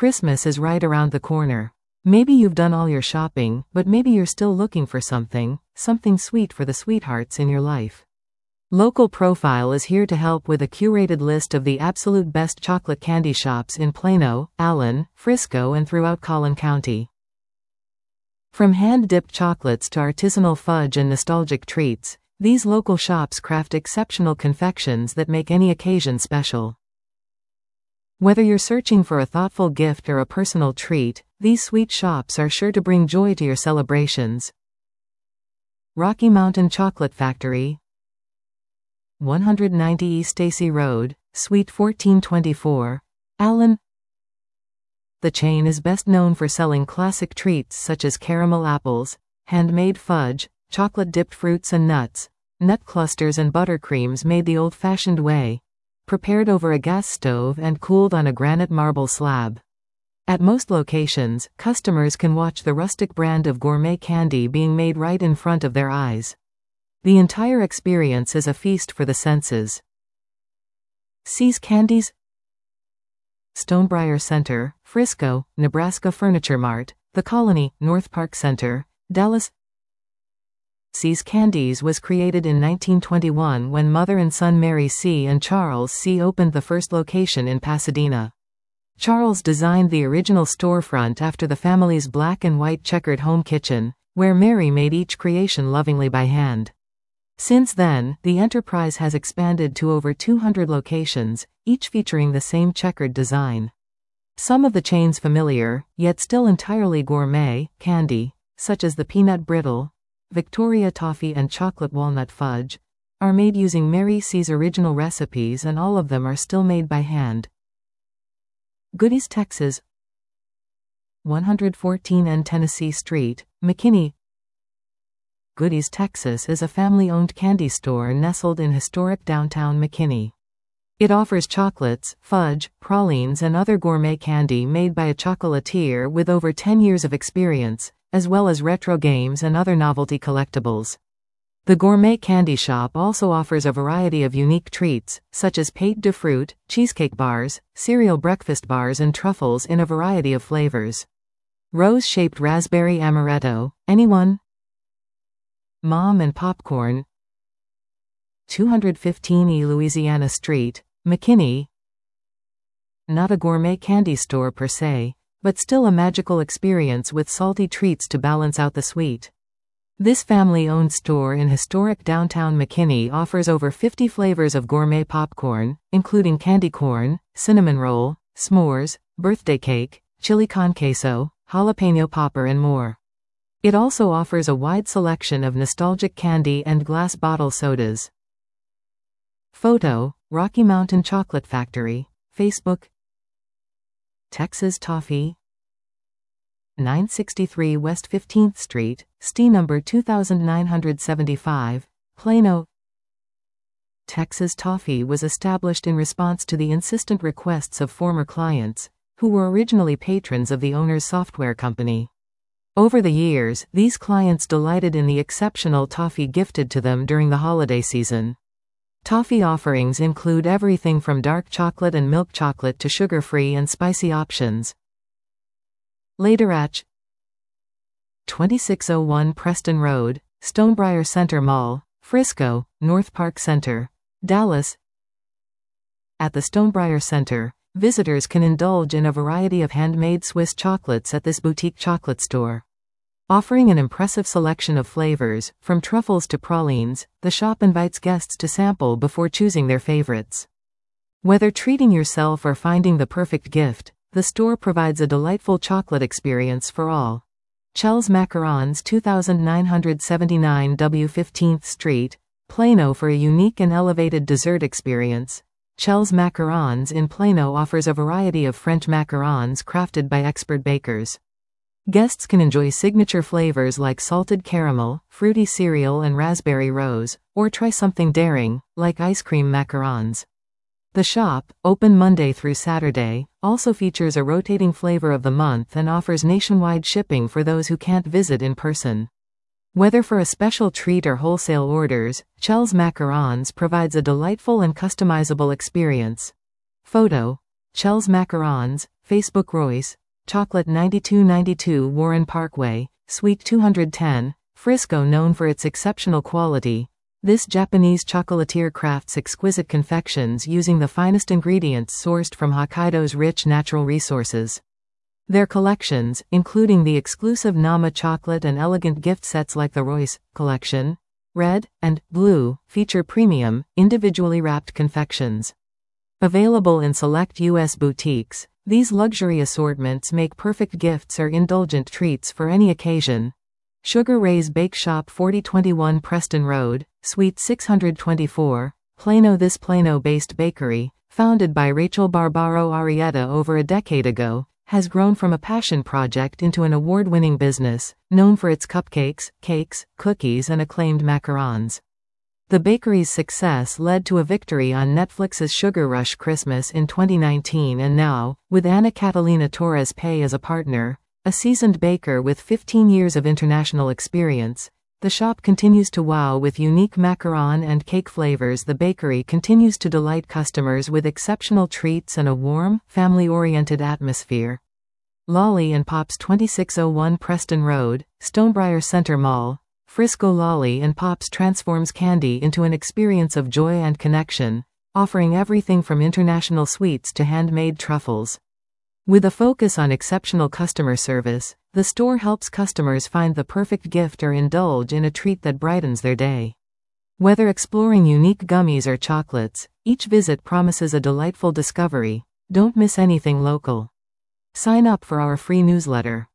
Christmas is right around the corner. Maybe you've done all your shopping, but maybe you're still looking for something sweet for the sweethearts in your life. Local Profile is here to help with a curated list of the absolute best chocolate candy shops in Plano, Allen, Frisco, and throughout Collin County. From hand-dipped chocolates to artisanal fudge and nostalgic treats, these local shops craft exceptional confections that make any occasion special. Whether you're searching for a thoughtful gift or a personal treat, these sweet shops are sure to bring joy to your celebrations. Rocky Mountain Chocolate Factory, 190 East Stacy Road, Suite 1424, Allen. The chain is best known for selling classic treats such as caramel apples, handmade fudge, chocolate-dipped fruits and nuts, nut clusters and buttercreams made the old-fashioned way, prepared over a gas stove and cooled on a granite marble slab. At most locations, customers can watch the rustic brand of gourmet candy being made right in front of their eyes. The entire experience is a feast for the senses. See's Candies, Stonebriar Center, Frisco, Nebraska. Furniture Mart, The Colony, North Park Center, Dallas. See's Candies was created in 1921 when mother and son Mary C. and Charles C. opened the first location in Pasadena. Charles designed the original storefront after the family's black and white checkered home kitchen, where Mary made each creation lovingly by hand. Since then, the enterprise has expanded to over 200 locations, each featuring the same checkered design. Some of the chain's familiar, yet still entirely gourmet, candy, such as the peanut brittle, Victoria toffee and chocolate walnut fudge, are made using Mary C.'s original recipes, and all of them are still made by hand. Goodies Texas, 114 N Tennessee Street, McKinney. Goodies Texas is a family-owned candy store nestled in historic downtown McKinney. It offers chocolates, fudge, pralines and other gourmet candy made by a chocolatier with over 10 years of experience, as well as retro games and other novelty collectibles. The gourmet candy shop also offers a variety of unique treats, such as pate de fruit, cheesecake bars, cereal breakfast bars and truffles in a variety of flavors. Rose-shaped raspberry amaretto, anyone? Mom and Popcorn, 215 E Louisiana Street, McKinney. Not a gourmet candy store per se, but still a magical experience with salty treats to balance out the sweet. This family-owned store in historic downtown McKinney offers over 50 flavors of gourmet popcorn, including candy corn, cinnamon roll, s'mores, birthday cake, chili con queso, jalapeno popper and more. It also offers a wide selection of nostalgic candy and glass bottle sodas. Photo, Rocky Mountain Chocolate Factory, Facebook. Texas Toffee, 963 West 15th Street, ST number 2975, Plano. Texas Toffee was established in response to the insistent requests of former clients, who were originally patrons of the owner's software company. Over the years, these clients delighted in the exceptional toffee gifted to them during the holiday season. Toffee offerings include everything from dark chocolate and milk chocolate to sugar-free and spicy options. Later at 2601 Preston Road, Stonebriar Center Mall, Frisco, North Park Center, Dallas. At the Stonebriar Center, visitors can indulge in a variety of handmade Swiss chocolates at this boutique chocolate store. Offering an impressive selection of flavors, from truffles to pralines, the shop invites guests to sample before choosing their favorites. Whether treating yourself or finding the perfect gift, the store provides a delightful chocolate experience for all. Chel's Macarons, 2979 W 15th Street, Plano. For a unique and elevated dessert experience, Chel's Macarons in Plano offers a variety of French macarons crafted by expert bakers. Guests can enjoy signature flavors like salted caramel, fruity cereal and raspberry rose, or try something daring, like ice cream macarons. The shop, open Monday through Saturday, also features a rotating flavor of the month and offers nationwide shipping for those who can't visit in person. Whether for a special treat or wholesale orders, Chel's Macarons provides a delightful and customizable experience. Photo, Chel's Macarons, Facebook Royce, Chocolate 9292 Warren Parkway, Suite 210, Frisco. Known for its exceptional quality, this Japanese chocolatier crafts exquisite confections using the finest ingredients sourced from Hokkaido's rich natural resources. Their collections, including the exclusive Nama chocolate and elegant gift sets like the Royce Collection, Red and Blue, feature premium, individually wrapped confections. Available in select U.S. boutiques, these luxury assortments make perfect gifts or indulgent treats for any occasion. Sugar Ray's Bake Shop, 4021 Preston Road, Suite 624, Plano. This Plano-based bakery, founded by Rachel Barbaro Arrieta over a decade ago, has grown from a passion project into an award-winning business, known for its cupcakes, cakes, cookies and acclaimed macarons. The bakery's success led to a victory on Netflix's Sugar Rush Christmas in 2019, and now, with Ana Catalina Torres Pay as a partner, a seasoned baker with 15 years of international experience, the shop continues to wow with unique macaron and cake flavors. The bakery continues to delight customers with exceptional treats and a warm, family-oriented atmosphere. Lolly & Pops, 2601 Preston Road, Stonebriar Center Mall, Frisco. Lolly & Pops transforms candy into an experience of joy and connection, offering everything from international sweets to handmade truffles. With a focus on exceptional customer service, the store helps customers find the perfect gift or indulge in a treat that brightens their day. Whether exploring unique gummies or chocolates, each visit promises a delightful discovery. Don't miss anything local. Sign up for our free newsletter.